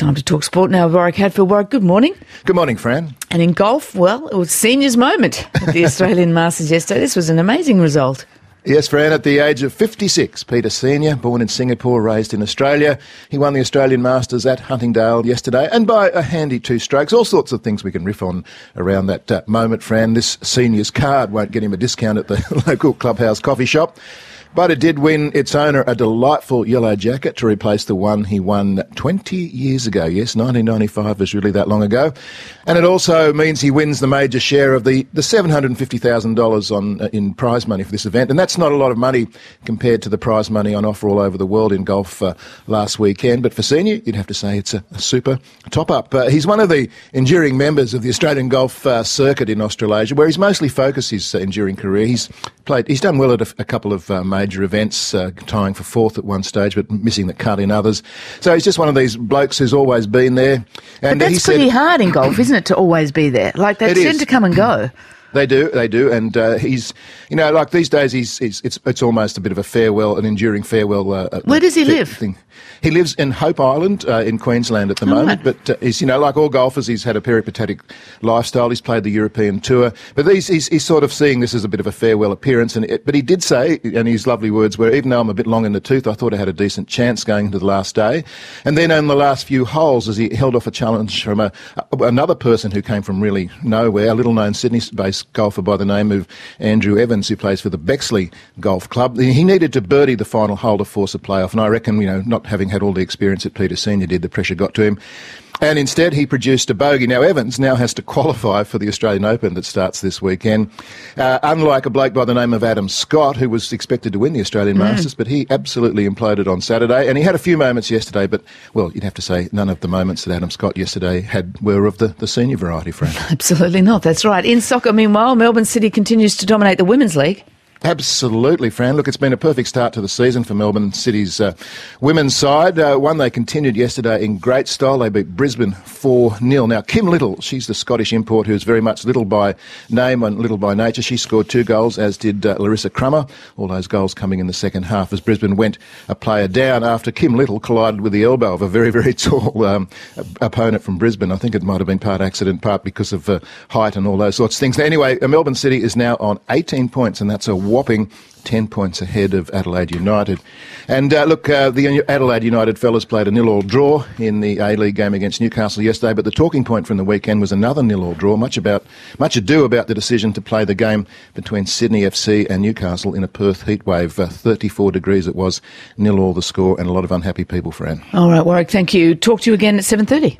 Time to talk sport now. Warwick Hadfield. Warwick, good morning. Good morning, Fran. And in golf, well, it was seniors' moment at the Australian Masters yesterday. This was an amazing result. Yes, Fran, at the age of 56, Peter Senior, born in Singapore, raised in Australia. He won the Australian Masters at Huntingdale yesterday, and by a handy 2 strokes. All sorts of things we can riff on around that moment, Fran. This senior's card won't get him a discount at the local clubhouse coffee shop. But it did win its owner a delightful yellow jacket to replace the one he won 20 years ago. Yes, 1995 was really that long ago. And it also means he wins the major share of the $750,000 in prize money for this event. And that's not a lot of money compared to the prize money on offer all over the world in golf last weekend. But for Senior, you'd have to say it's a super top-up. He's one of the enduring members of the Australian golf circuit in Australasia, where he's mostly focused his enduring career. He's done well at a couple of major events, tying for 4th at one stage, but missing the cut in others. So he's just one of these blokes who's always been there. And but that's pretty hard in golf, isn't it, to always be there? Like, they tend to come and go. They do, and he's, like these days, it's almost a bit of a farewell, an enduring farewell. Where does he live? Thing. He lives in Hope Island in Queensland at the moment, right. But he's, like all golfers, he's had a peripatetic lifestyle. He's played the European Tour, but he's sort of seeing this as a bit of a farewell appearance. But he did say, and his lovely words were, even though I'm a bit long in the tooth, I thought I had a decent chance going into the last day. And then on the last few holes, as he held off a challenge from another person who came from really nowhere, a little-known Sydney-based golfer by the name of Andrew Evans, who plays for the Bexley Golf Club. He needed to birdie the final hole to force a playoff, and I reckon, not having had all the experience that Peter Senior did, the pressure got to him. And instead, he produced a bogey. Now, Evans now has to qualify for the Australian Open that starts this weekend. Unlike a bloke by the name of Adam Scott, who was expected to win the Australian Masters, but he absolutely imploded on Saturday. And he had a few moments yesterday, but, well, you'd have to say none of the moments that Adam Scott yesterday were of the senior variety, Frank. Absolutely not, that's right. In soccer, meanwhile, Melbourne City continues to dominate the Women's League. Absolutely, Fran. Look, it's been a perfect start to the season for Melbourne City's women's side. One they continued yesterday in great style. They beat Brisbane 4-0. Now, Kim Little, she's the Scottish import who's very much little by name and little by nature. She scored 2 goals, as did Larissa Crummer. All those goals coming in the second half as Brisbane went a player down after Kim Little collided with the elbow of a very, very tall opponent from Brisbane. I think it might have been part accident, part because of height and all those sorts of things. Anyway, Melbourne City is now on 18 points, and that's a whopping 10 points ahead of Adelaide United. And the Adelaide United fellas played a 0-0 draw in the A-League game against Newcastle yesterday, but the talking point from the weekend was another 0-0 draw, much ado about the decision to play the game between Sydney FC and Newcastle in a Perth heatwave. 34 degrees it was, 0-0 the score, and a lot of unhappy people, Fran. All right, Warwick, thank you. Talk to you again at 7:30.